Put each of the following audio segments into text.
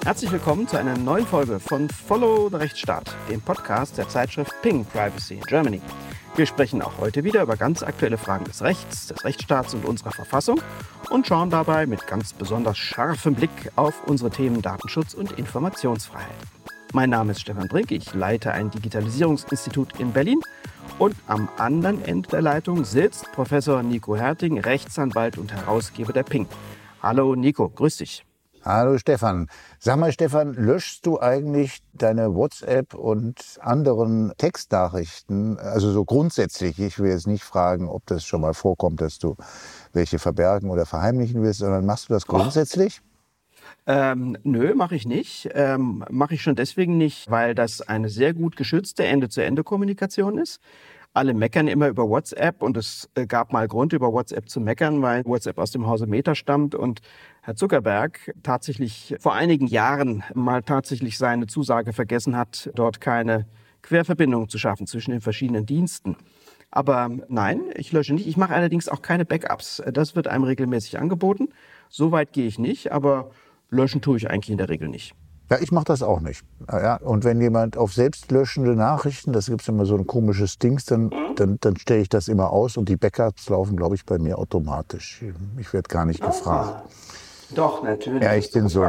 Herzlich willkommen zu einer neuen Folge von Follow the Rechtsstaat, dem Podcast der Zeitschrift Ping Privacy in Germany. Wir sprechen auch heute wieder über ganz aktuelle Fragen des Rechts, des Rechtsstaats und unserer Verfassung und schauen dabei mit ganz besonders scharfem Blick auf unsere Themen Datenschutz und Informationsfreiheit. Mein Name ist Stefan Brink, ich leite ein Digitalisierungsinstitut in Berlin und am anderen Ende der Leitung sitzt Professor Nico Herting, Rechtsanwalt und Herausgeber der Ping. Hallo Nico, grüß dich. Hallo Stefan. Sag mal Stefan, löschst du eigentlich deine WhatsApp und anderen Textnachrichten, also so grundsätzlich, ich will jetzt nicht fragen, ob das schon mal vorkommt, dass du welche verbergen oder verheimlichen willst, sondern machst du das grundsätzlich? Nö, mache ich nicht. Mache ich schon deswegen nicht, weil das eine sehr gut geschützte Ende-zu-Ende-Kommunikation ist. Alle meckern immer über WhatsApp und es gab mal Grund, über WhatsApp zu meckern, weil WhatsApp aus dem Hause Meta stammt und Herr Zuckerberg tatsächlich vor einigen Jahren mal tatsächlich seine Zusage vergessen hat, dort keine Querverbindung zu schaffen zwischen den verschiedenen Diensten. Aber nein, ich lösche nicht. Ich mache allerdings auch keine Backups. Das wird einem regelmäßig angeboten. So weit gehe ich nicht, aber löschen tue ich eigentlich in der Regel nicht. Ja, ich mache das auch nicht. Ja, und wenn jemand auf selbstlöschende Nachrichten, das gibt es immer so ein komisches Dings, dann stelle ich das immer aus und die Backups laufen, glaube ich, bei mir automatisch. Ich werde gar nicht gefragt. Doch, natürlich. Ja, ich bin so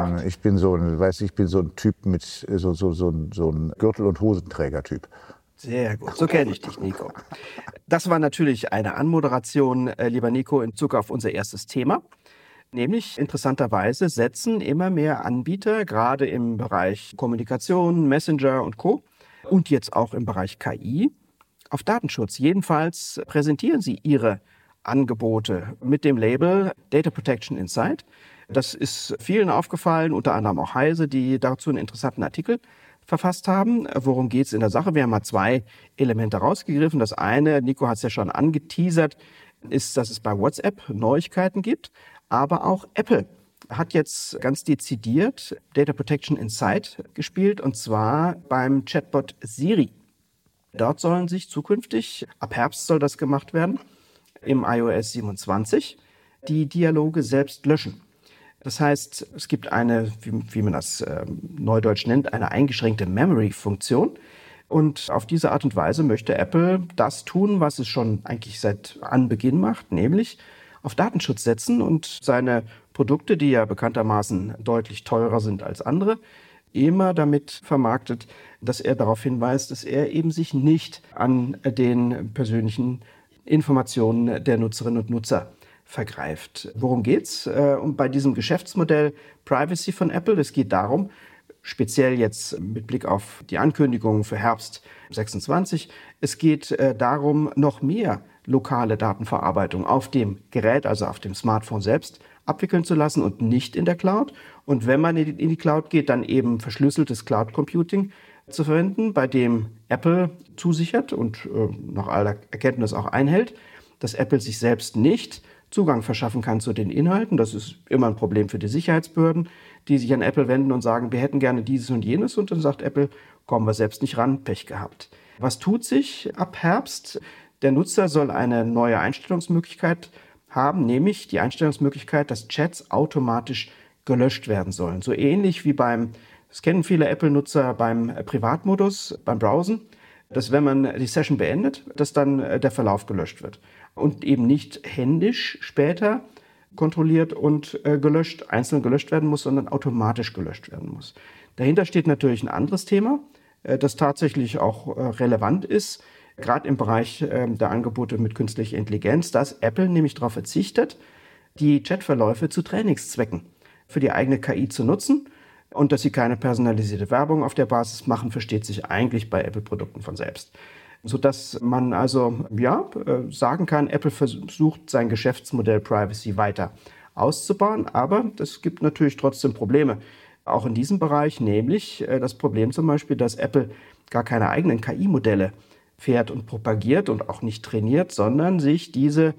ein Typ mit so ein Gürtel- und Hosenträger-Typ. Sehr gut, so kenne ich dich, Nico. Das war natürlich eine Anmoderation, lieber Nico, in Bezug auf unser erstes Thema. Nämlich interessanterweise setzen immer mehr Anbieter, gerade im Bereich Kommunikation, Messenger und Co. und jetzt auch im Bereich KI, auf Datenschutz. Jedenfalls präsentieren sie ihre Angebote mit dem Label Data Protection Inside. Das ist vielen aufgefallen, unter anderem auch Heise, die dazu einen interessanten Artikel verfasst haben. Worum geht es in der Sache? Wir haben mal zwei Elemente rausgegriffen. Das eine, Nico hat es ja schon angeteasert, ist, dass es bei WhatsApp Neuigkeiten gibt. Aber auch Apple hat jetzt ganz dezidiert Data Protection Inside gespielt, und zwar beim Chatbot Siri. Dort sollen sich zukünftig, ab Herbst soll das gemacht werden, im iOS 27, die Dialoge selbst löschen. Das heißt, es gibt eine, wie man das neudeutsch nennt, eine eingeschränkte Memory-Funktion. Und auf diese Art und Weise möchte Apple das tun, was es schon eigentlich seit Anbeginn macht, nämlich auf Datenschutz setzen und seine Produkte, die ja bekanntermaßen deutlich teurer sind als andere, immer damit vermarktet, dass er darauf hinweist, dass er eben sich nicht an den persönlichen Informationen der Nutzerinnen und Nutzer vergreift. Worum geht's? Bei diesem Geschäftsmodell Privacy von Apple, es geht darum, speziell jetzt mit Blick auf die Ankündigungen für Herbst 26, es geht darum, noch mehr lokale Datenverarbeitung auf dem Gerät, also auf dem Smartphone selbst, abwickeln zu lassen und nicht in der Cloud. Und wenn man in die Cloud geht, dann eben verschlüsseltes Cloud Computing zu verwenden, bei dem Apple zusichert und nach aller Erkenntnis auch einhält, dass Apple sich selbst nicht Zugang verschaffen kann zu den Inhalten. Das ist immer ein Problem für die Sicherheitsbehörden, die sich an Apple wenden und sagen, wir hätten gerne dieses und jenes. Und dann sagt Apple, kommen wir selbst nicht ran, Pech gehabt. Was tut sich ab Herbst? Der Nutzer soll eine neue Einstellungsmöglichkeit haben, nämlich die Einstellungsmöglichkeit, dass Chats automatisch gelöscht werden sollen. So ähnlich wie das kennen viele Apple-Nutzer beim Privatmodus, beim Browsen, dass wenn man die Session beendet, dass dann der Verlauf gelöscht wird. Und eben nicht händisch später kontrolliert und einzeln gelöscht werden muss, sondern automatisch gelöscht werden muss. Dahinter steht natürlich ein anderes Thema, das tatsächlich auch relevant ist, gerade im Bereich der Angebote mit künstlicher Intelligenz, dass Apple nämlich darauf verzichtet, die Chatverläufe zu Trainingszwecken für die eigene KI zu nutzen, und dass sie keine personalisierte Werbung auf der Basis machen, versteht sich eigentlich bei Apple-Produkten von selbst. Sodass man also sagen kann, Apple versucht sein Geschäftsmodell Privacy weiter auszubauen, aber es gibt natürlich trotzdem Probleme, auch in diesem Bereich, nämlich das Problem zum Beispiel, dass Apple gar keine eigenen KI-Modelle fährt und propagiert und auch nicht trainiert, sondern sich diese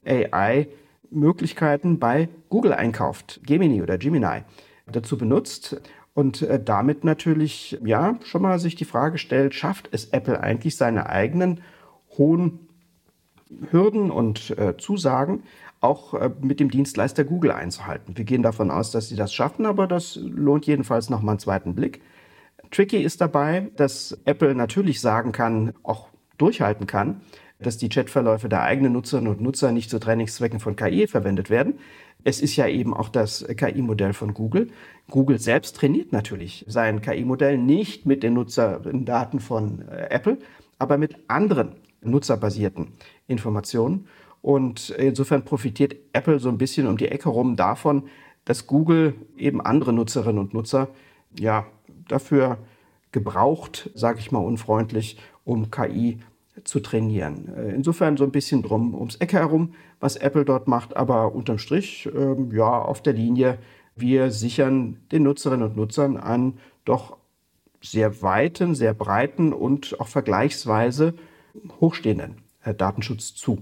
AI-Möglichkeiten bei Google einkauft, Gemini oder Gemini, dazu benutzt und damit natürlich schon mal sich die Frage stellt, schafft es Apple eigentlich seine eigenen hohen Hürden und Zusagen auch mit dem Dienstleister Google einzuhalten. Wir gehen davon aus, dass sie das schaffen, aber das lohnt jedenfalls nochmal einen zweiten Blick. Tricky ist dabei, dass Apple natürlich sagen kann, auch durchhalten kann, dass die Chatverläufe der eigenen Nutzerinnen und Nutzer nicht zu Trainingszwecken von KI verwendet werden. Es ist ja eben auch das KI-Modell von Google. Google selbst trainiert natürlich sein KI-Modell nicht mit den Nutzerdaten von Apple, aber mit anderen nutzerbasierten Informationen. Und insofern profitiert Apple so ein bisschen um die Ecke rum davon, dass Google eben andere Nutzerinnen und Nutzer ja dafür gebraucht, sage ich mal unfreundlich, um KI zu trainieren. Insofern so ein bisschen ums Ecke herum, was Apple dort macht, aber unterm Strich ja auf der Linie, wir sichern den Nutzerinnen und Nutzern einen doch sehr weiten, sehr breiten und auch vergleichsweise hochstehenden Datenschutz zu.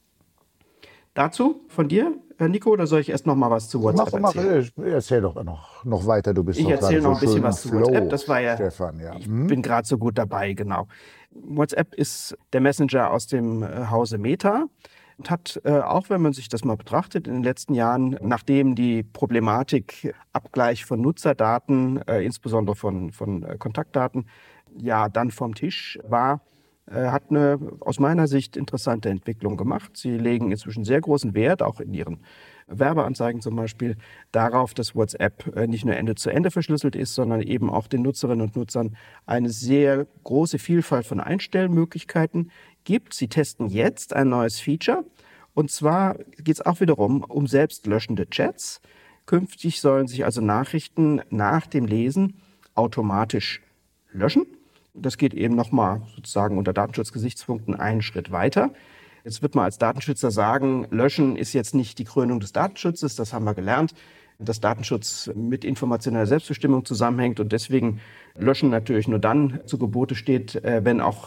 Dazu von dir, Nico, oder soll ich erst noch mal was zu WhatsApp erzählen? Erzähl doch noch weiter. Du bist Ich doch erzähle gerade noch ein so bisschen schön was im zu WhatsApp. Flow, Das war ja, Stefan. Ja. ich bin gerade so gut dabei, genau. WhatsApp ist der Messenger aus dem Hause Meta und hat, auch wenn man sich das mal betrachtet, in den letzten Jahren, nachdem die Problematik Abgleich von Nutzerdaten, insbesondere von Kontaktdaten, ja dann vom Tisch war, hat eine aus meiner Sicht interessante Entwicklung gemacht. Sie legen inzwischen sehr großen Wert, auch in ihren Werbeanzeigen zum Beispiel, darauf, dass WhatsApp nicht nur Ende-zu-Ende verschlüsselt ist, sondern eben auch den Nutzerinnen und Nutzern eine sehr große Vielfalt von Einstellmöglichkeiten gibt. Sie testen jetzt ein neues Feature. Und zwar geht es auch wiederum um selbstlöschende Chats. Künftig sollen sich also Nachrichten nach dem Lesen automatisch löschen. Das geht eben nochmal sozusagen unter Datenschutzgesichtspunkten einen Schritt weiter. Jetzt wird man als Datenschützer sagen, Löschen ist jetzt nicht die Krönung des Datenschutzes, das haben wir gelernt, dass Datenschutz mit informationeller Selbstbestimmung zusammenhängt und deswegen Löschen natürlich nur dann zu Gebote steht, wenn auch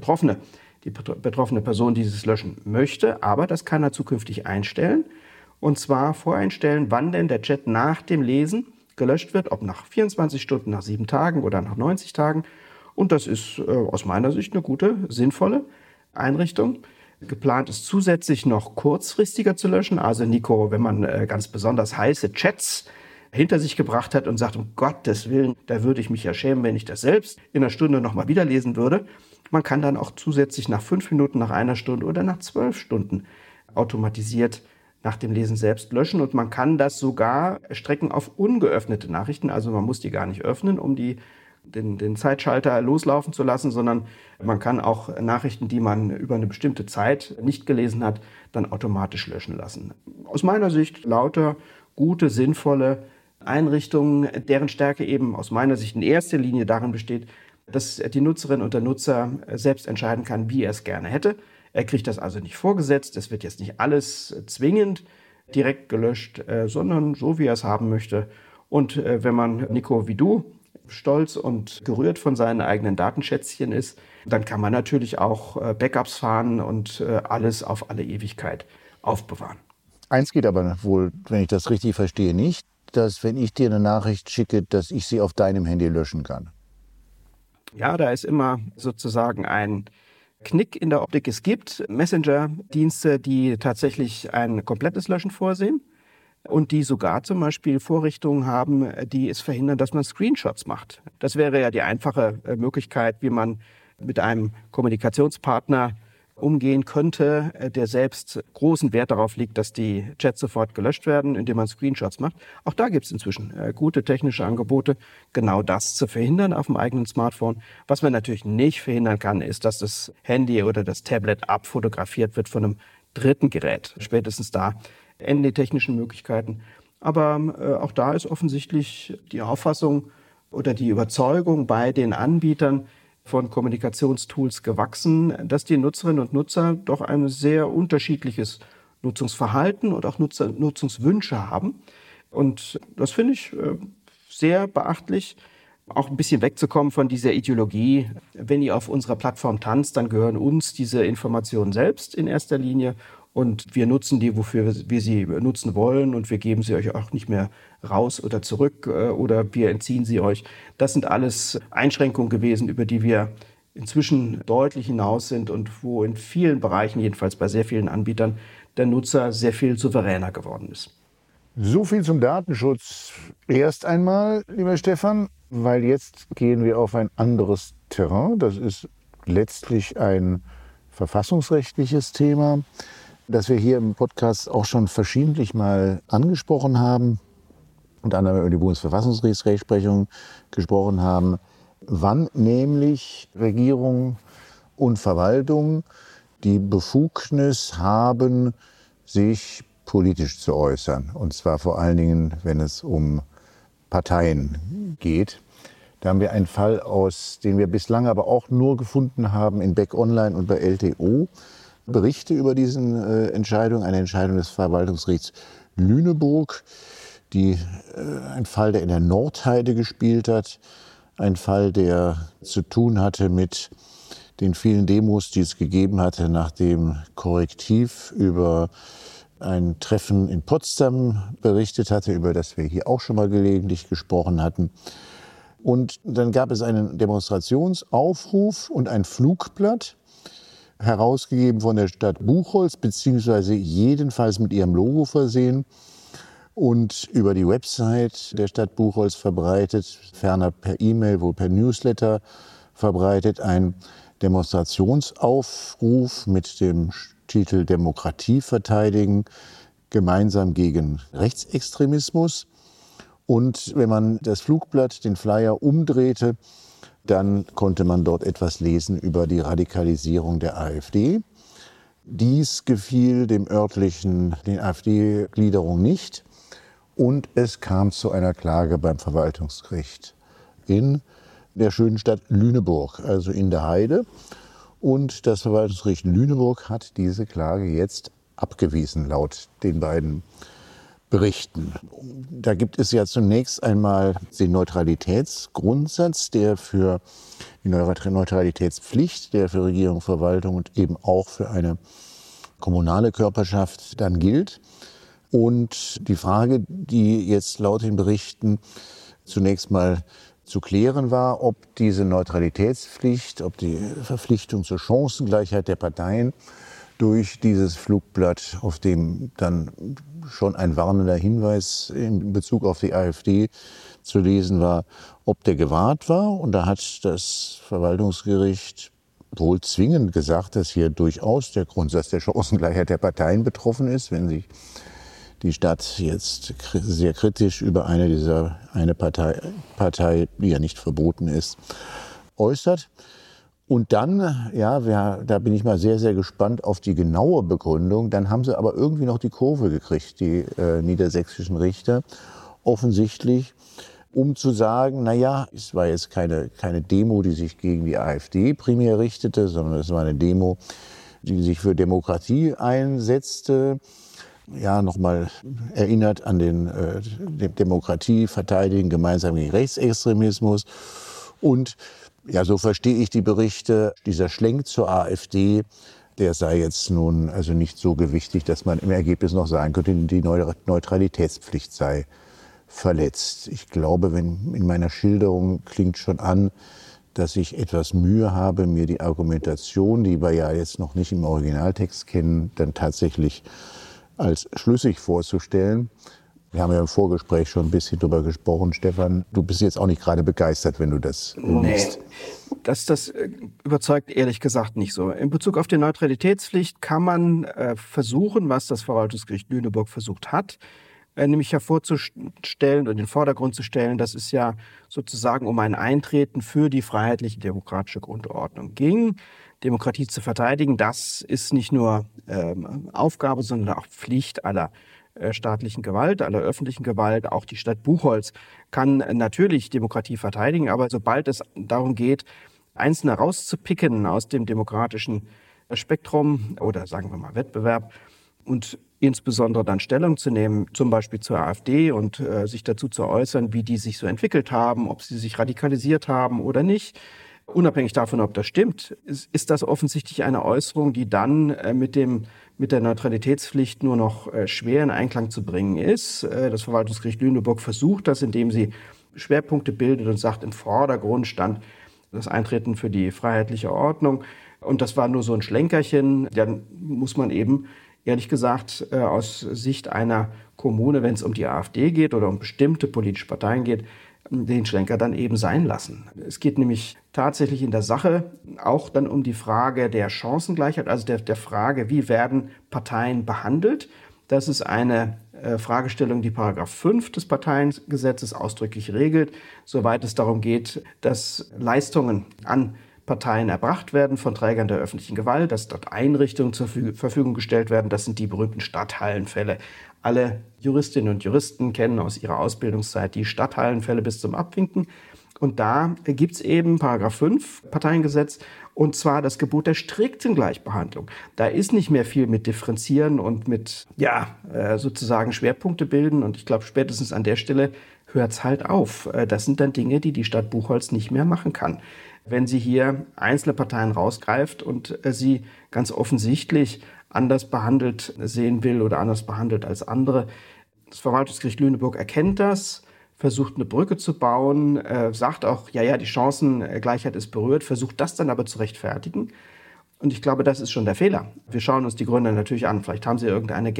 die betroffene Person dieses Löschen möchte. Aber das kann er zukünftig einstellen und zwar voreinstellen, wann denn der Chat nach dem Lesen gelöscht wird, ob nach 24 Stunden, nach 7 Tagen oder nach 90 Tagen. Und das ist aus meiner Sicht eine gute, sinnvolle Einrichtung. Geplant ist zusätzlich noch kurzfristiger zu löschen. Also Nico, wenn man ganz besonders heiße Chats hinter sich gebracht hat und sagt, um Gottes Willen, da würde ich mich ja schämen, wenn ich das selbst in einer Stunde nochmal wieder lesen würde. Man kann dann auch zusätzlich nach 5 Minuten, nach 1 Stunde oder nach 12 Stunden automatisiert nach dem Lesen selbst löschen. Und man kann das sogar erstrecken auf ungeöffnete Nachrichten. Also man muss die gar nicht öffnen, um den Zeitschalter loslaufen zu lassen, sondern man kann auch Nachrichten, die man über eine bestimmte Zeit nicht gelesen hat, dann automatisch löschen lassen. Aus meiner Sicht lauter, gute, sinnvolle Einrichtungen, deren Stärke eben aus meiner Sicht in erster Linie darin besteht, dass die Nutzerin und der Nutzer selbst entscheiden kann, wie er es gerne hätte. Er kriegt das also nicht vorgesetzt, es wird jetzt nicht alles zwingend direkt gelöscht, sondern so, wie er es haben möchte. Und wenn man, Nico, wie du, stolz und gerührt von seinen eigenen Datenschätzchen ist, dann kann man natürlich auch Backups fahren und alles auf alle Ewigkeit aufbewahren. Eins geht aber wohl, wenn ich das richtig verstehe, nicht, dass wenn ich dir eine Nachricht schicke, dass ich sie auf deinem Handy löschen kann. Ja, da ist immer sozusagen ein Knick in der Optik. Es gibt Messenger-Dienste, die tatsächlich ein komplettes Löschen vorsehen. Und die sogar zum Beispiel Vorrichtungen haben, die es verhindern, dass man Screenshots macht. Das wäre ja die einfache Möglichkeit, wie man mit einem Kommunikationspartner umgehen könnte, der selbst großen Wert darauf legt, dass die Chats sofort gelöscht werden, indem man Screenshots macht. Auch da gibt es inzwischen gute technische Angebote, genau das zu verhindern auf dem eigenen Smartphone. Was man natürlich nicht verhindern kann, ist, dass das Handy oder das Tablet abfotografiert wird von einem dritten Gerät. Spätestens da enden die technischen Möglichkeiten. Aber auch da ist offensichtlich die Auffassung oder die Überzeugung bei den Anbietern von Kommunikationstools gewachsen, dass die Nutzerinnen und Nutzer doch ein sehr unterschiedliches Nutzungsverhalten und auch Nutzungswünsche haben. Und das finde ich sehr beachtlich, auch ein bisschen wegzukommen von dieser Ideologie, wenn ihr auf unserer Plattform tanzt, dann gehören uns diese Informationen selbst in erster Linie. Und wir nutzen die, wofür wir sie nutzen wollen. Und wir geben sie euch auch nicht mehr raus oder zurück oder wir entziehen sie euch. Das sind alles Einschränkungen gewesen, über die wir inzwischen deutlich hinaus sind und wo in vielen Bereichen, jedenfalls bei sehr vielen Anbietern, der Nutzer sehr viel souveräner geworden ist. So viel zum Datenschutz erst einmal, lieber Stefan, weil jetzt gehen wir auf ein anderes Terrain. Das ist letztlich ein verfassungsrechtliches Thema, das wir hier im Podcast auch schon verschiedentlich mal angesprochen haben und anderem über die Bundesverfassungsgerichtsrechtsprechung gesprochen haben, wann nämlich Regierung und Verwaltung die Befugnis haben, sich politisch zu äußern. Und zwar vor allen Dingen, wenn es um Parteien geht. Da haben wir einen Fall den wir bislang aber auch nur gefunden haben in Beck Online und bei LTO. Berichte über diese Entscheidung, eine Entscheidung des Verwaltungsgerichts Lüneburg, ein Fall, der in der Nordheide gespielt hat, ein Fall, der zu tun hatte mit den vielen Demos, die es gegeben hatte, nachdem Korrektiv über ein Treffen in Potsdam berichtet hatte, über das wir hier auch schon mal gelegentlich gesprochen hatten. Und dann gab es einen Demonstrationsaufruf und ein Flugblatt, herausgegeben von der Stadt Buchholz, beziehungsweise jedenfalls mit ihrem Logo versehen und über die Website der Stadt Buchholz verbreitet, ferner per E-Mail, wohl per Newsletter verbreitet, ein Demonstrationsaufruf mit dem Titel Demokratie verteidigen, gemeinsam gegen Rechtsextremismus. Und wenn man das Flugblatt, den Flyer umdrehte, dann konnte man dort etwas lesen über die Radikalisierung der AfD. Dies gefiel den AfD-Gliederungen nicht. Und es kam zu einer Klage beim Verwaltungsgericht in der schönen Stadt Lüneburg, also in der Heide. Und das Verwaltungsgericht Lüneburg hat diese Klage jetzt abgewiesen, laut den beiden Berichten. Da gibt es ja zunächst einmal den Neutralitätsgrundsatz, der für die Neutralitätspflicht, der für Regierung, Verwaltung und eben auch für eine kommunale Körperschaft dann gilt. Und die Frage, die jetzt laut den Berichten zunächst mal zu klären war, ob diese Neutralitätspflicht, ob die Verpflichtung zur Chancengleichheit der Parteien durch dieses Flugblatt, auf dem dann schon ein warnender Hinweis in Bezug auf die AfD zu lesen war, ob der gewahrt war. Und da hat das Verwaltungsgericht wohl zwingend gesagt, dass hier durchaus der Grundsatz der Chancengleichheit der Parteien betroffen ist, wenn sich die Stadt jetzt sehr kritisch über eine Partei, die ja nicht verboten ist, äußert. Und dann, da bin ich mal sehr, sehr gespannt auf die genaue Begründung. Dann haben sie aber irgendwie noch die Kurve gekriegt, die niedersächsischen Richter, offensichtlich, um zu sagen, es war jetzt keine Demo, die sich gegen die AfD primär richtete, sondern es war eine Demo, die sich für Demokratie einsetzte. Ja, nochmal erinnert an den Demokratie verteidigen, gemeinsam gegen Rechtsextremismus. Und ja, so verstehe ich die Berichte. Dieser Schlenk zur AfD, der sei jetzt nun also nicht so gewichtig, dass man im Ergebnis noch sagen könnte, die Neutralitätspflicht sei verletzt. Ich glaube, in meiner Schilderung klingt schon an, dass ich etwas Mühe habe, mir die Argumentation, die wir ja jetzt noch nicht im Originaltext kennen, dann tatsächlich als schlüssig vorzustellen. Wir haben ja im Vorgespräch schon ein bisschen drüber gesprochen, Stefan. Du bist jetzt auch nicht gerade begeistert, wenn du das liest. Nee, das überzeugt ehrlich gesagt nicht so. In Bezug auf die Neutralitätspflicht kann man versuchen, was das Verwaltungsgericht Lüneburg versucht hat, nämlich hervorzustellen und in den Vordergrund zu stellen, dass es ja sozusagen um ein Eintreten für die freiheitliche demokratische Grundordnung ging. Demokratie zu verteidigen, das ist nicht nur Aufgabe, sondern auch Pflicht aller staatlichen Gewalt, aller öffentlichen Gewalt. Auch die Stadt Buchholz kann natürlich Demokratie verteidigen, aber sobald es darum geht, Einzelne rauszupicken aus dem demokratischen Spektrum oder sagen wir mal Wettbewerb und insbesondere dann Stellung zu nehmen, zum Beispiel zur AfD und sich dazu zu äußern, wie die sich so entwickelt haben, ob sie sich radikalisiert haben oder nicht. Unabhängig davon, ob das stimmt, ist das offensichtlich eine Äußerung, die dann mit der Neutralitätspflicht nur noch schwer in Einklang zu bringen ist. Das Verwaltungsgericht Lüneburg versucht das, indem sie Schwerpunkte bildet und sagt, im Vordergrund stand das Eintreten für die freiheitliche Ordnung. Und das war nur so ein Schlenkerchen. Dann muss man eben ehrlich gesagt, aus Sicht einer Kommune, wenn es um die AfD geht oder um bestimmte politische Parteien geht, den Schlenker dann eben sein lassen. Es geht nämlich tatsächlich in der Sache auch dann um die Frage der Chancengleichheit, also der Frage, wie werden Parteien behandelt. Das ist eine Fragestellung, die Paragraph 5 des Parteiengesetzes ausdrücklich regelt, soweit es darum geht, dass Leistungen an Parteien erbracht werden von Trägern der öffentlichen Gewalt, dass dort Einrichtungen zur Verfügung gestellt werden. Das sind die berühmten Stadthallenfälle. Alle Juristinnen und Juristen kennen aus ihrer Ausbildungszeit die Stadthallenfälle bis zum Abwinken. Und da gibt es eben Paragraph 5 Parteiengesetz, und zwar das Gebot der strikten Gleichbehandlung. Da ist nicht mehr viel mit Differenzieren und mit sozusagen Schwerpunkte bilden. Und ich glaube, spätestens an der Stelle hört es halt auf. Das sind dann Dinge, die die Stadt Buchholz nicht mehr machen kann. Wenn sie hier einzelne Parteien rausgreift und sie ganz offensichtlich anders behandelt sehen will oder anders behandelt als andere. Das Verwaltungsgericht Lüneburg erkennt das, versucht eine Brücke zu bauen, sagt auch, ja, die Chancengleichheit ist berührt, versucht das dann aber zu rechtfertigen. Und ich glaube, das ist schon der Fehler. Wir schauen uns die Gründe natürlich an. Vielleicht haben sie irgendeinen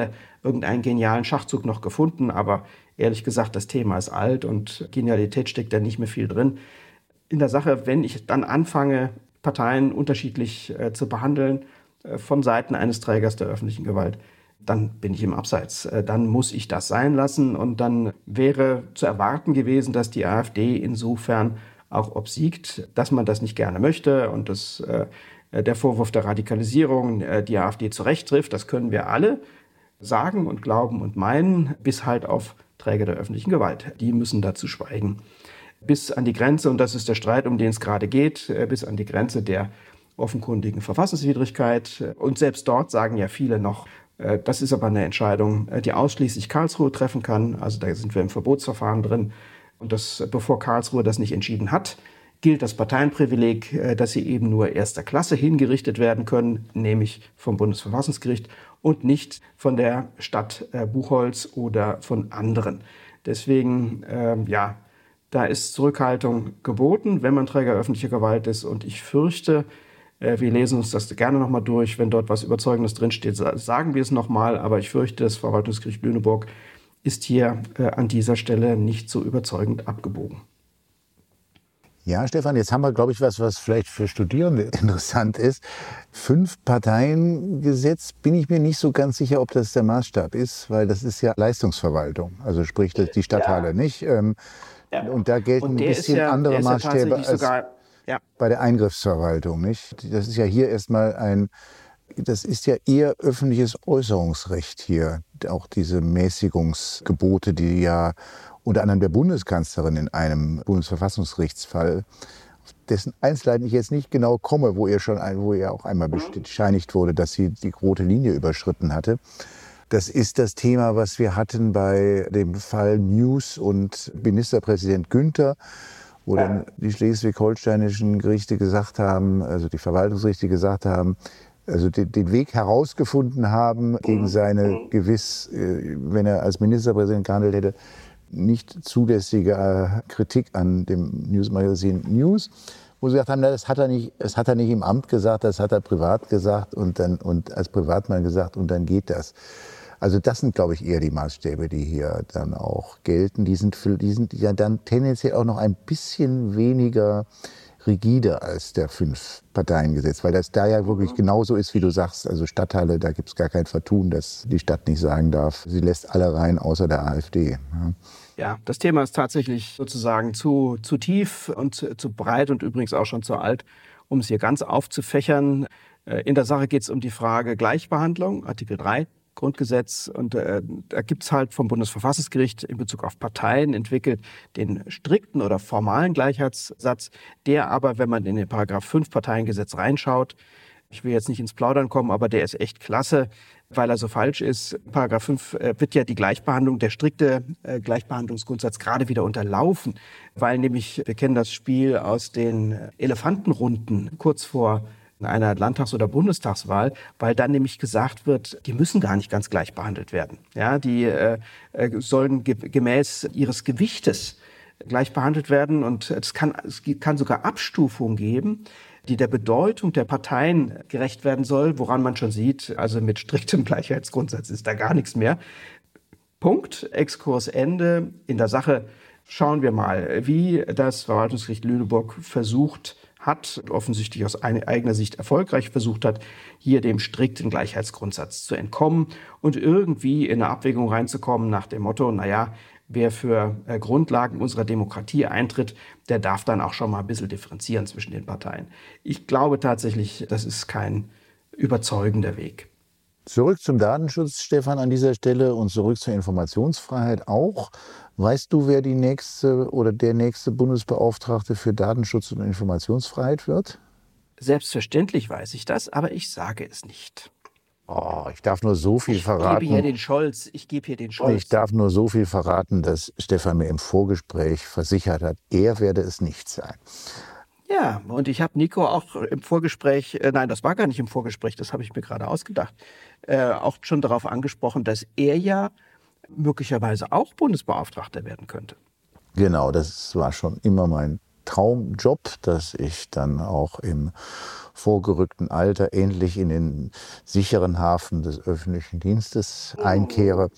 genialen Schachzug noch gefunden, aber ehrlich gesagt, das Thema ist alt und Genialität steckt da nicht mehr viel drin. In der Sache, wenn ich dann anfange, Parteien unterschiedlich zu behandeln, von Seiten eines Trägers der öffentlichen Gewalt, dann bin ich im Abseits. Dann muss ich das sein lassen und dann wäre zu erwarten gewesen, dass die AfD insofern auch obsiegt, dass man das nicht gerne möchte und dass der Vorwurf der Radikalisierung die AfD zurecht trifft. Das können wir alle sagen und glauben und meinen, bis halt auf Träger der öffentlichen Gewalt. Die müssen dazu schweigen. Bis an die Grenze, und das ist der Streit, um den es gerade geht, bis an die Grenze der offenkundigen Verfassungswidrigkeit. Und selbst dort sagen ja viele noch, das ist aber eine Entscheidung, die ausschließlich Karlsruhe treffen kann. Also da sind wir im Verbotsverfahren drin. Und bevor Karlsruhe das nicht entschieden hat, gilt das Parteienprivileg, dass sie eben nur erster Klasse hingerichtet werden können, nämlich vom Bundesverfassungsgericht und nicht von der Stadt Buchholz oder von anderen. Deswegen, da ist Zurückhaltung geboten, wenn man Träger öffentlicher Gewalt ist. Und ich fürchte, wir lesen uns das gerne nochmal durch. Wenn dort was Überzeugendes drinsteht, sagen wir es nochmal. Aber ich fürchte, das Verwaltungsgericht Lüneburg ist hier an dieser Stelle nicht so überzeugend abgebogen. Ja, Stefan, jetzt haben wir, glaube ich, was vielleicht für Studierende interessant ist. 5-Parteien-Gesetz, bin ich mir nicht so ganz sicher, ob das der Maßstab ist, weil das ist ja Leistungsverwaltung. Also sprich, die Stadthalle nicht. Und da gelten ein bisschen andere Maßstäbe als bei der Eingriffsverwaltung, nicht? Das ist ja hier erstmal das ist ja eher öffentliches Äußerungsrecht hier. Auch diese Mäßigungsgebote, die ja unter anderem der Bundeskanzlerin in einem Bundesverfassungsgerichtsfall, dessen Einzelheiten ich jetzt nicht genau komme, wo ihr auch einmal bescheinigt wurde, dass sie die rote Linie überschritten hatte. Das ist das Thema, was wir hatten bei dem Fall News und Ministerpräsident Günther, wo dann die schleswig-holsteinischen Gerichte gesagt haben, also die Verwaltungsgerichte gesagt haben, also den Weg herausgefunden haben gegen seine wenn er als Ministerpräsident gehandelt hätte, nicht zulässige Kritik an dem Newsmagazin News, wo sie gesagt haben, das hat er nicht im Amt gesagt, das hat er privat gesagt und als Privatmann gesagt und dann geht das. Also das sind, glaube ich, eher die Maßstäbe, die hier dann auch gelten. Die sind ja dann tendenziell auch noch ein bisschen weniger rigide als der 5-Parteien-Gesetz, weil das da ja wirklich genauso ist, wie du sagst. Also Stadthalle, da gibt es gar kein Vertun, dass die Stadt nicht sagen darf, sie lässt alle rein, außer der AfD. Ja, das Thema ist tatsächlich sozusagen zu tief und zu breit und übrigens auch schon zu alt, um es hier ganz aufzufächern. In der Sache geht es um die Frage Gleichbehandlung, Artikel 3 Grundgesetz. Und da gibt es halt vom Bundesverfassungsgericht in Bezug auf Parteien entwickelt den strikten oder formalen Gleichheitssatz, der aber, wenn man in den Paragraph 5 Parteiengesetz reinschaut, ich will jetzt nicht ins Plaudern kommen, aber der ist echt klasse, weil er so falsch ist. Paragraph 5 wird ja die Gleichbehandlung, der strikte Gleichbehandlungsgrundsatz gerade wieder unterlaufen, weil nämlich, wir kennen das Spiel aus den Elefantenrunden kurz vor einer Landtags- oder Bundestagswahl, weil dann nämlich gesagt wird, die müssen gar nicht ganz gleich behandelt werden. Ja, die sollen gemäß ihres Gewichtes gleich behandelt werden und es kann sogar Abstufungen geben, die der Bedeutung der Parteien gerecht werden soll, woran man schon sieht, also mit striktem Gleichheitsgrundsatz ist da gar nichts mehr. Punkt, Exkurs Ende. In der Sache schauen wir mal, wie das Verwaltungsgericht Lüneburg versucht hat, offensichtlich aus eigener Sicht erfolgreich versucht hat, hier dem strikten Gleichheitsgrundsatz zu entkommen und irgendwie in eine Abwägung reinzukommen nach dem Motto, naja, wer für Grundlagen unserer Demokratie eintritt, der darf dann auch schon mal ein bisschen differenzieren zwischen den Parteien. Ich glaube tatsächlich, das ist kein überzeugender Weg. Zurück zum Datenschutz, Stefan, an dieser Stelle und zurück zur Informationsfreiheit auch. Weißt du, wer die nächste oder der nächste Bundesbeauftragte für Datenschutz und Informationsfreiheit wird? Selbstverständlich weiß ich das, aber ich sage es nicht. Oh, ich darf nur so viel verraten. Ich gebe hier den Scholz. Ich darf nur so viel verraten, dass Stefan mir im Vorgespräch versichert hat, er werde es nicht sein. Ja, und ich habe Nico auch im Vorgespräch, nein, das war gar nicht im Vorgespräch, das habe ich mir gerade ausgedacht, auch schon darauf angesprochen, dass er ja möglicherweise auch Bundesbeauftragter werden könnte. Genau, das war schon immer mein Traumjob, dass ich dann auch im vorgerückten Alter endlich in den sicheren Hafen des öffentlichen Dienstes einkehre.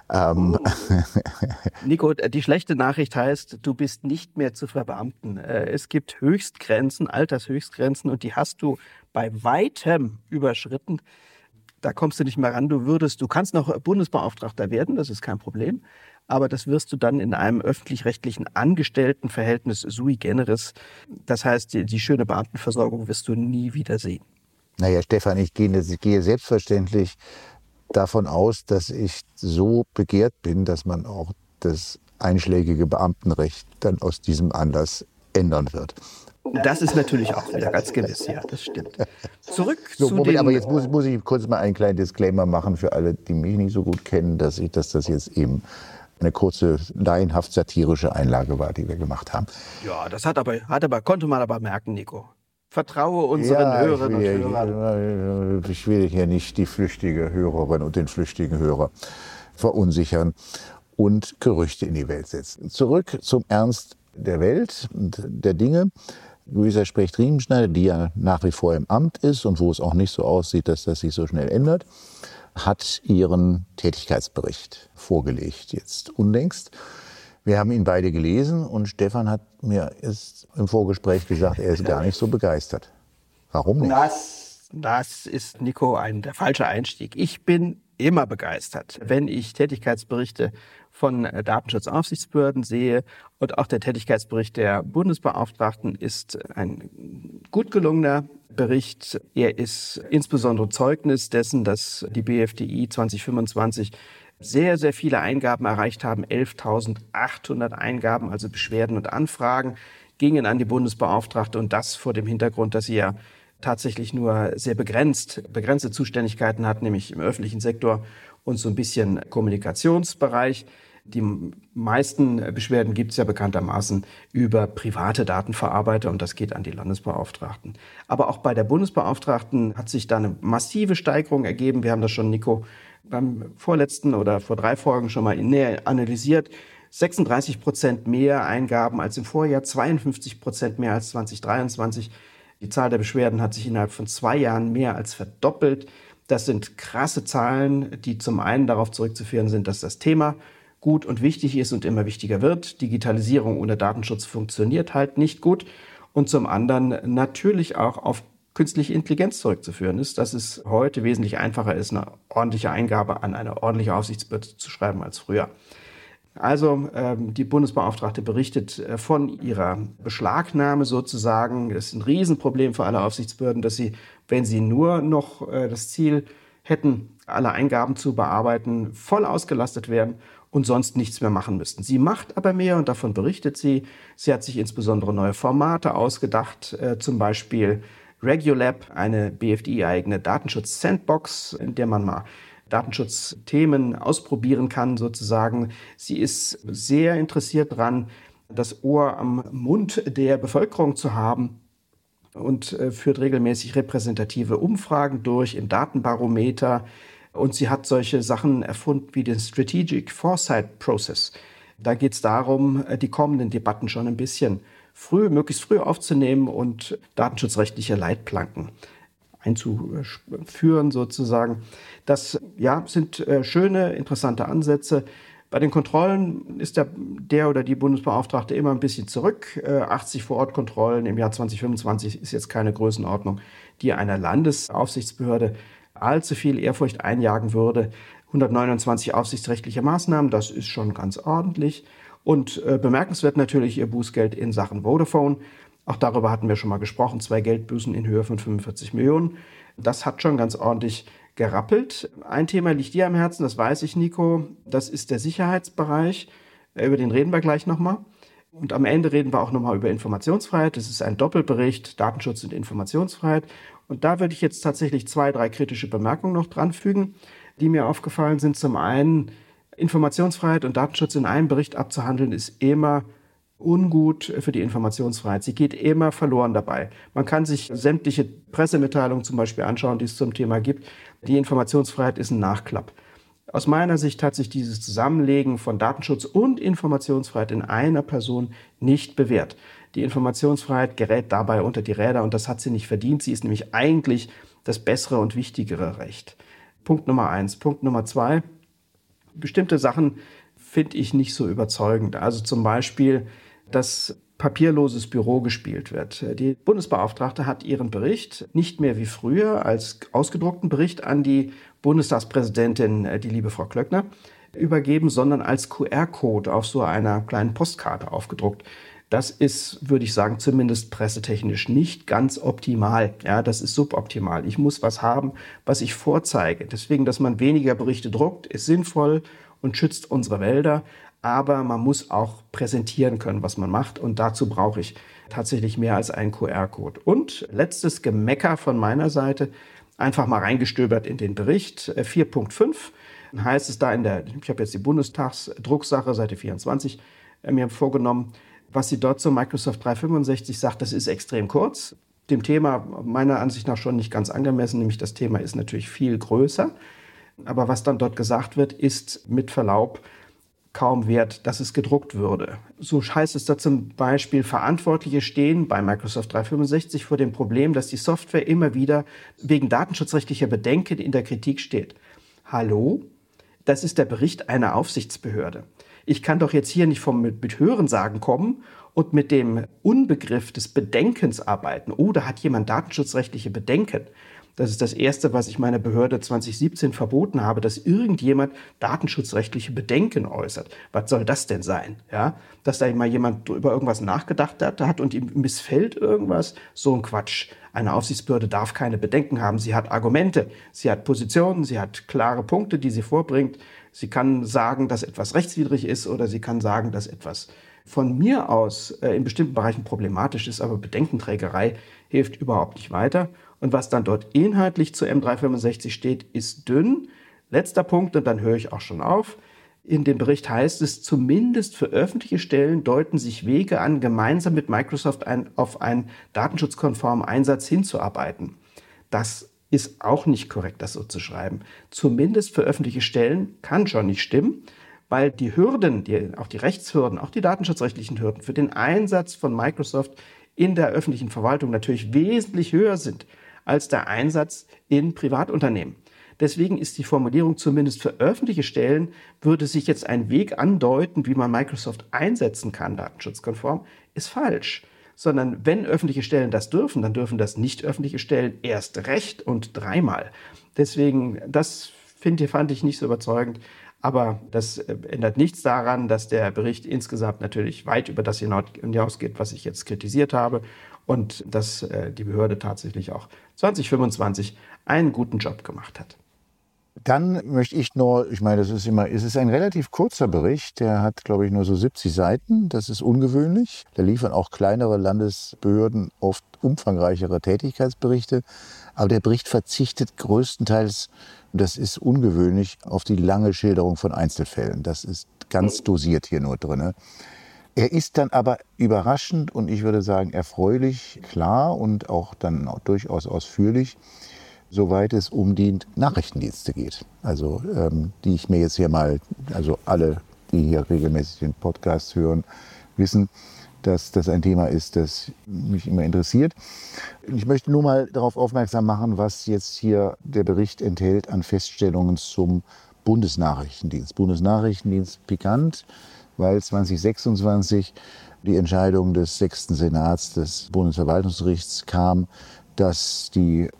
Nico, die schlechte Nachricht heißt, du bist nicht mehr zu verbeamten. Es gibt Höchstgrenzen, Altershöchstgrenzen, und die hast du bei weitem überschritten. Da kommst du nicht mehr ran. Du kannst noch Bundesbeauftragter werden, das ist kein Problem. Aber das wirst du dann in einem öffentlich-rechtlichen Angestelltenverhältnis sui generis. Das heißt, die schöne Beamtenversorgung wirst du nie wieder sehen. Naja, Stefan, ich gehe selbstverständlich davon aus, dass ich so begehrt bin, dass man auch das einschlägige Beamtenrecht dann aus diesem Anlass ändern wird. Das ist natürlich auch wieder ganz gewiss, ja, das stimmt. Zurück so, zu Moment, den... aber jetzt muss ich kurz mal einen kleinen Disclaimer machen für alle, die mich nicht so gut kennen, dass das jetzt eben eine kurze, laienhaft satirische Einlage war, die wir gemacht haben. Ja, das konnte man aber merken, Nico. Vertraue unseren Hörerinnen und Hörern. Ich will hier nicht die flüchtige Hörerin und den flüchtigen Hörer verunsichern und Gerüchte in die Welt setzen. Zurück zum Ernst der Welt und der Dinge. Luisa Specht-Riemenschneider, die ja nach wie vor im Amt ist und wo es auch nicht so aussieht, dass das sich so schnell ändert, hat ihren Tätigkeitsbericht vorgelegt, jetzt unlängst. Wir haben ihn beide gelesen und Stefan hat mir im Vorgespräch gesagt, er ist gar nicht so begeistert. Warum nicht? Das ist, Nico, der falsche Einstieg. Ich bin immer begeistert, wenn ich Tätigkeitsberichte von Datenschutzaufsichtsbehörden sehe. Und auch der Tätigkeitsbericht der Bundesbeauftragten ist ein gut gelungener Bericht. Er ist insbesondere Zeugnis dessen, dass die BFDI 2025 sehr, sehr viele Eingaben erreicht haben. 11.800 Eingaben, also Beschwerden und Anfragen, gingen an die Bundesbeauftragte. Und das vor dem Hintergrund, dass sie ja tatsächlich nur sehr begrenzte Zuständigkeiten hat, nämlich im öffentlichen Sektor und so ein bisschen Kommunikationsbereich. Die meisten Beschwerden gibt es ja bekanntermaßen über private Datenverarbeiter und das geht an die Landesbeauftragten. Aber auch bei der Bundesbeauftragten hat sich da eine massive Steigerung ergeben. Wir haben das schon, Nico, beim vorletzten oder vor 3 Folgen schon mal näher analysiert. 36% mehr Eingaben als im Vorjahr, 52% mehr als 2023. Die Zahl der Beschwerden hat sich innerhalb von 2 Jahren mehr als verdoppelt. Das sind krasse Zahlen, die zum einen darauf zurückzuführen sind, dass das Thema gut und wichtig ist und immer wichtiger wird. Digitalisierung ohne Datenschutz funktioniert halt nicht gut. Und zum anderen natürlich auch auf künstliche Intelligenz zurückzuführen ist, dass es heute wesentlich einfacher ist, eine ordentliche Eingabe an eine ordentliche Aufsichtsbehörde zu schreiben als früher. Also die Bundesbeauftragte berichtet von ihrer Beschlagnahme sozusagen. Das ist ein Riesenproblem für alle Aufsichtsbehörden, dass sie, wenn sie nur noch das Ziel hätten, alle Eingaben zu bearbeiten, voll ausgelastet werden und sonst nichts mehr machen müssten. Sie macht aber mehr und davon berichtet sie. Sie hat sich insbesondere neue Formate ausgedacht, zum Beispiel Regulab, eine BFDI-eigene Datenschutz-Sandbox, in der man mal Datenschutzthemen ausprobieren kann sozusagen. Sie ist sehr interessiert daran, das Ohr am Mund der Bevölkerung zu haben und führt regelmäßig repräsentative Umfragen durch im Datenbarometer. Und sie hat solche Sachen erfunden wie den Strategic Foresight Process. Da geht es darum, die kommenden Debatten schon ein bisschen möglichst früh aufzunehmen und datenschutzrechtliche Leitplanken einzuführen sozusagen. Das sind schöne, interessante Ansätze. Bei den Kontrollen ist der oder die Bundesbeauftragte immer ein bisschen zurück. 80 Vorortkontrollen im Jahr 2025 ist jetzt keine Größenordnung, die einer Landesaufsichtsbehörde allzu viel Ehrfurcht einjagen würde. 129 aufsichtsrechtliche Maßnahmen, das ist schon ganz ordentlich. Und bemerkenswert natürlich ihr Bußgeld in Sachen Vodafone. Auch darüber hatten wir schon mal gesprochen, 2 Geldbußen in Höhe von 45 Millionen. Das hat schon ganz ordentlich gerappelt. Ein Thema liegt dir am Herzen, das weiß ich, Nico. Das ist der Sicherheitsbereich. Über den reden wir gleich nochmal. Und am Ende reden wir auch nochmal über Informationsfreiheit. Das ist ein Doppelbericht, Datenschutz und Informationsfreiheit. Und da würde ich jetzt tatsächlich 2, 3 kritische Bemerkungen noch dran fügen, die mir aufgefallen sind. Zum einen, Informationsfreiheit und Datenschutz in einem Bericht abzuhandeln, ist immer ungut für die Informationsfreiheit. Sie geht immer verloren dabei. Man kann sich sämtliche Pressemitteilungen zum Beispiel anschauen, die es zum Thema gibt. Die Informationsfreiheit ist ein Nachklapp. Aus meiner Sicht hat sich dieses Zusammenlegen von Datenschutz und Informationsfreiheit in einer Person nicht bewährt. Die Informationsfreiheit gerät dabei unter die Räder und das hat sie nicht verdient. Sie ist nämlich eigentlich das bessere und wichtigere Recht. Punkt Nummer 1. Punkt Nummer 2. Bestimmte Sachen finde ich nicht so überzeugend. Also zum Beispiel, dass papierloses Büro gespielt wird. Die Bundesbeauftragte hat ihren Bericht nicht mehr wie früher als ausgedruckten Bericht an die Bundestagspräsidentin, die liebe Frau Klöckner, übergeben, sondern als QR-Code auf so einer kleinen Postkarte aufgedruckt. Das ist, würde ich sagen, zumindest pressetechnisch nicht ganz optimal. Ja, das ist suboptimal. Ich muss was haben, was ich vorzeige. Deswegen, dass man weniger Berichte druckt, ist sinnvoll und schützt unsere Wälder. Aber man muss auch präsentieren können, was man macht. Und dazu brauche ich tatsächlich mehr als einen QR-Code. Und letztes Gemecker von meiner Seite, einfach mal reingestöbert in den Bericht. 4.5 heißt es da ich habe jetzt die Bundestagsdrucksache, Seite 24, mir vorgenommen. Was sie dort zu Microsoft 365 sagt, das ist extrem kurz. Dem Thema meiner Ansicht nach schon nicht ganz angemessen, nämlich das Thema ist natürlich viel größer. Aber was dann dort gesagt wird, ist mit Verlaub kaum wert, dass es gedruckt würde. So heißt es da zum Beispiel, Verantwortliche stehen bei Microsoft 365 vor dem Problem, dass die Software immer wieder wegen datenschutzrechtlicher Bedenken in der Kritik steht. Hallo? Das ist der Bericht einer Aufsichtsbehörde. Ich kann doch jetzt hier nicht mit Hörensagen kommen und mit dem Unbegriff des Bedenkens arbeiten. Oh, da hat jemand datenschutzrechtliche Bedenken. Das ist das Erste, was ich meiner Behörde 2017 verboten habe, dass irgendjemand datenschutzrechtliche Bedenken äußert. Was soll das denn sein? Ja? Dass da mal jemand über irgendwas nachgedacht hat und ihm missfällt irgendwas? So ein Quatsch. Eine Aufsichtsbehörde darf keine Bedenken haben. Sie hat Argumente, sie hat Positionen, sie hat klare Punkte, die sie vorbringt. Sie kann sagen, dass etwas rechtswidrig ist oder sie kann sagen, dass etwas von mir aus in bestimmten Bereichen problematisch ist, aber Bedenkenträgerei hilft überhaupt nicht weiter. Und was dann dort inhaltlich zu M365 steht, ist dünn. Letzter Punkt, und dann höre ich auch schon auf. In dem Bericht heißt es, zumindest für öffentliche Stellen deuten sich Wege an, gemeinsam mit Microsoft auf einen datenschutzkonformen Einsatz hinzuarbeiten. Das ist auch nicht korrekt, das so zu schreiben. Zumindest für öffentliche Stellen kann schon nicht stimmen, weil die Hürden, auch die Rechtshürden, auch die datenschutzrechtlichen Hürden für den Einsatz von Microsoft in der öffentlichen Verwaltung natürlich wesentlich höher sind als der Einsatz in Privatunternehmen. Deswegen ist die Formulierung zumindest für öffentliche Stellen, würde sich jetzt ein Weg andeuten, wie man Microsoft einsetzen kann, datenschutzkonform, ist falsch. Sondern wenn öffentliche Stellen das dürfen, dann dürfen das nicht öffentliche Stellen erst recht und 3-mal. Deswegen, das fand ich nicht so überzeugend. Aber das ändert nichts daran, dass der Bericht insgesamt natürlich weit über das hinausgeht, was ich jetzt kritisiert habe. Und dass die Behörde tatsächlich auch 2025 einen guten Job gemacht hat. Dann möchte ich nur, ich meine, es ist ein relativ kurzer Bericht, der hat, glaube ich, nur so 70 Seiten, das ist ungewöhnlich. Da liefern auch kleinere Landesbehörden oft umfangreichere Tätigkeitsberichte, aber der Bericht verzichtet größtenteils, das ist ungewöhnlich, auf die lange Schilderung von Einzelfällen. Das ist ganz dosiert hier nur drin. Er ist dann aber überraschend und ich würde sagen erfreulich klar und auch dann auch durchaus ausführlich, soweit es um die Nachrichtendienste geht. Also die ich mir jetzt hier mal, also alle, die hier regelmäßig den Podcast hören, wissen, dass das ein Thema ist, das mich immer interessiert. Ich möchte nur mal darauf aufmerksam machen, was jetzt hier der Bericht enthält an Feststellungen zum Bundesnachrichtendienst. Bundesnachrichtendienst pikant, weil 2026 die Entscheidung des 6. Senats des Bundesverwaltungsgerichts kam, dass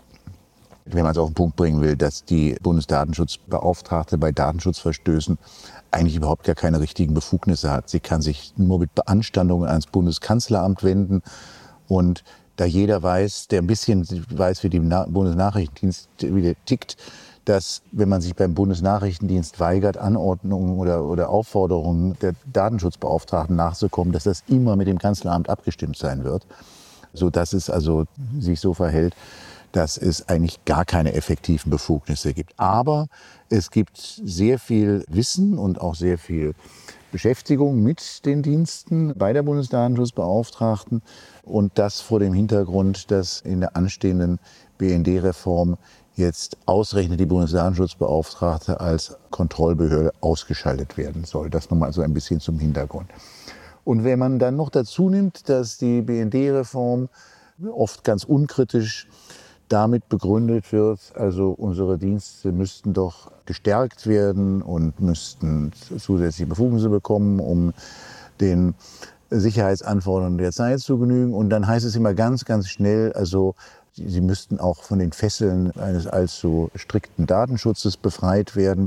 wenn man es auf den Punkt bringen will, dass die Bundesdatenschutzbeauftragte bei Datenschutzverstößen eigentlich überhaupt gar keine richtigen Befugnisse hat. Sie kann sich nur mit Beanstandungen ans Bundeskanzleramt wenden. Und da jeder weiß, der ein bisschen weiß, wie die Bundesnachrichtendienst wie tickt, dass, wenn man sich beim Bundesnachrichtendienst weigert, Anordnungen oder Aufforderungen der Datenschutzbeauftragten nachzukommen, dass das immer mit dem Kanzleramt abgestimmt sein wird, sodass es also sich so verhält, dass es eigentlich gar keine effektiven Befugnisse gibt. Aber es gibt sehr viel Wissen und auch sehr viel Beschäftigung mit den Diensten bei der Bundesdatenschutzbeauftragten und das vor dem Hintergrund, dass in der anstehenden BND-Reform jetzt ausgerechnet die Bundesdatenschutzbeauftragte als Kontrollbehörde ausgeschaltet werden soll. Das nochmal so ein bisschen zum Hintergrund. Und wenn man dann noch dazu nimmt, dass die BND-Reform oft ganz unkritisch damit begründet wird, also unsere Dienste müssten doch gestärkt werden und müssten zusätzliche Befugnisse bekommen, um den Sicherheitsanforderungen der Zeit zu genügen. Und dann heißt es immer ganz, ganz schnell, also sie müssten auch von den Fesseln eines allzu strikten Datenschutzes befreit werden.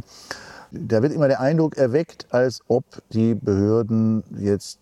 Da wird immer der Eindruck erweckt, als ob die Behörden jetzt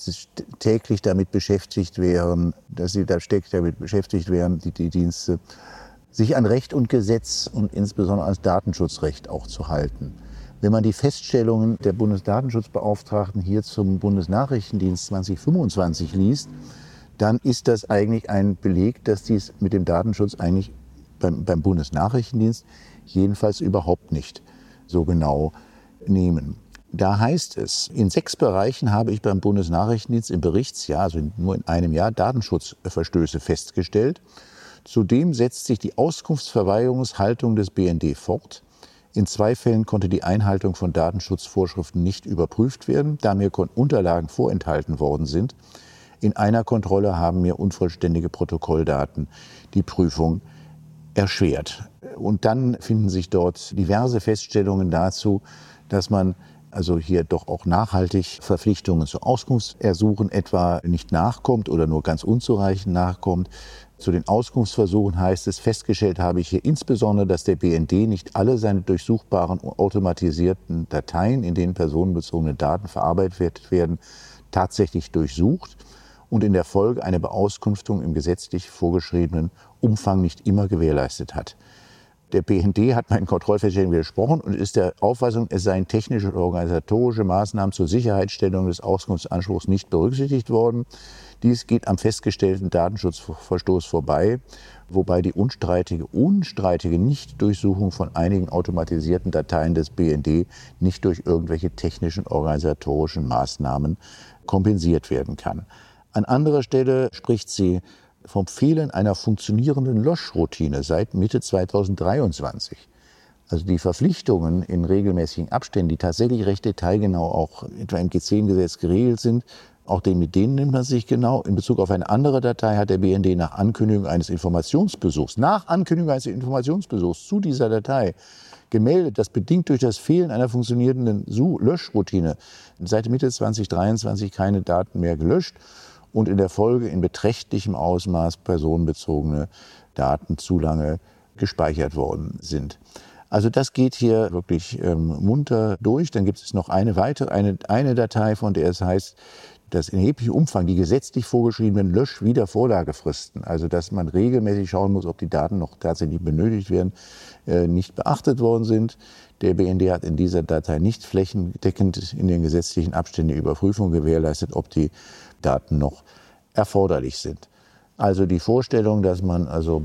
täglich damit beschäftigt wären, dass sie da täglich damit beschäftigt wären, die Dienste, sich an Recht und Gesetz und insbesondere ans Datenschutzrecht auch zu halten. Wenn man die Feststellungen der Bundesdatenschutzbeauftragten hier zum Bundesnachrichtendienst 2025 liest, dann ist das eigentlich ein Beleg, dass die es mit dem Datenschutz eigentlich beim Bundesnachrichtendienst jedenfalls überhaupt nicht so genau nehmen. Da heißt es, in 6 Bereichen habe ich beim Bundesnachrichtendienst im Berichtsjahr, also nur in einem Jahr, Datenschutzverstöße festgestellt. Zudem setzt sich die Auskunftsverweigerungshaltung des BND fort. In 2 Fällen konnte die Einhaltung von Datenschutzvorschriften nicht überprüft werden, da mir Unterlagen vorenthalten worden sind. In einer Kontrolle haben mir unvollständige Protokolldaten die Prüfung erschwert. Und dann finden sich dort diverse Feststellungen dazu, dass man also hier doch auch nachhaltig Verpflichtungen zu Auskunftsersuchen etwa nicht nachkommt oder nur ganz unzureichend nachkommt. Zu den Auskunftsversuchen heißt es, festgestellt habe ich hier insbesondere, dass der BND nicht alle seine durchsuchbaren automatisierten Dateien, in denen personenbezogene Daten verarbeitet werden, tatsächlich durchsucht und in der Folge eine Beauskunftung im gesetzlich vorgeschriebenen Umfang nicht immer gewährleistet hat. Der BND hat meinen Kontrollfeststellungen widersprochen und ist der Auffassung, es seien technische und organisatorische Maßnahmen zur Sicherheitsstellung des Auskunftsanspruchs nicht berücksichtigt worden. Dies geht am festgestellten Datenschutzverstoß vorbei, wobei die unstreitige Nichtdurchsuchung von einigen automatisierten Dateien des BND nicht durch irgendwelche technischen, organisatorischen Maßnahmen kompensiert werden kann. An anderer Stelle spricht sie vom Fehlen einer funktionierenden Löschroutine seit Mitte 2023. Also die Verpflichtungen in regelmäßigen Abständen, die tatsächlich recht detailgenau auch etwa im G10-Gesetz geregelt sind, mit denen nimmt man sich genau. In Bezug auf eine andere Datei hat der BND nach Ankündigung eines Informationsbesuchs zu dieser Datei gemeldet, dass bedingt durch das Fehlen einer funktionierenden Löschroutine seit Mitte 2023 keine Daten mehr gelöscht und in der Folge in beträchtlichem Ausmaß personenbezogene Daten zu lange gespeichert worden sind. Also das geht hier wirklich munter durch. Dann gibt es noch eine Datei, von der es heißt, dass in erheblichem Umfang die gesetzlich vorgeschriebenen Lösch-Wiedervorlagefristen, also dass man regelmäßig schauen muss, ob die Daten noch tatsächlich benötigt werden, nicht beachtet worden sind. Der BND hat in dieser Datei nicht flächendeckend in den gesetzlichen Abständen die Überprüfung gewährleistet, ob die Daten noch erforderlich sind. Also die Vorstellung, dass man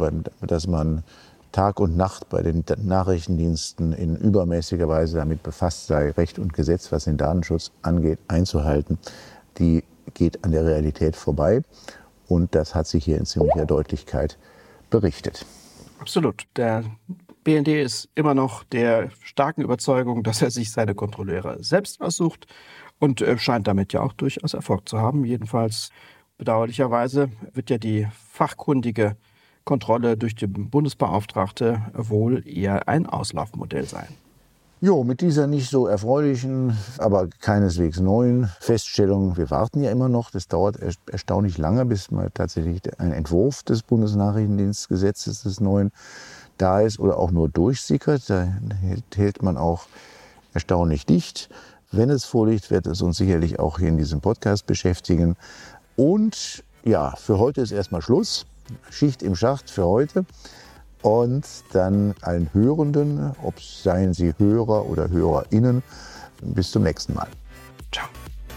Tag und Nacht bei den Nachrichtendiensten in übermäßiger Weise damit befasst sei, Recht und Gesetz, was den Datenschutz angeht, einzuhalten, die geht an der Realität vorbei. Und das hat sich hier in ziemlicher Deutlichkeit berichtet. Absolut. Der BND ist immer noch der starken Überzeugung, dass er sich seine Kontrolleure selbst aussucht Und scheint damit ja auch durchaus Erfolg zu haben. Jedenfalls bedauerlicherweise wird ja die fachkundige Kontrolle durch die Bundesbeauftragte wohl eher ein Auslaufmodell sein. Jo, mit dieser nicht so erfreulichen, aber keineswegs neuen Feststellung, wir warten ja immer noch, das dauert erstaunlich lange, bis mal tatsächlich ein Entwurf des Bundesnachrichtendienstgesetzes des neuen da ist oder auch nur durchsickert. Da hält man auch erstaunlich dicht. Wenn es vorliegt, wird es uns sicherlich auch hier in diesem Podcast beschäftigen. Und ja, für heute ist erstmal Schluss. Schicht im Schacht für heute. Und dann allen Hörenden, ob seien sie Hörer oder HörerInnen, bis zum nächsten Mal. Ciao.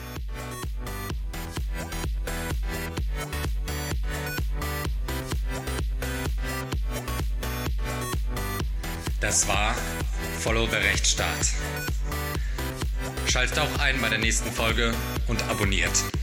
Das war Follow the Rechtsstaat. Schaltet auch ein bei der nächsten Folge und abonniert.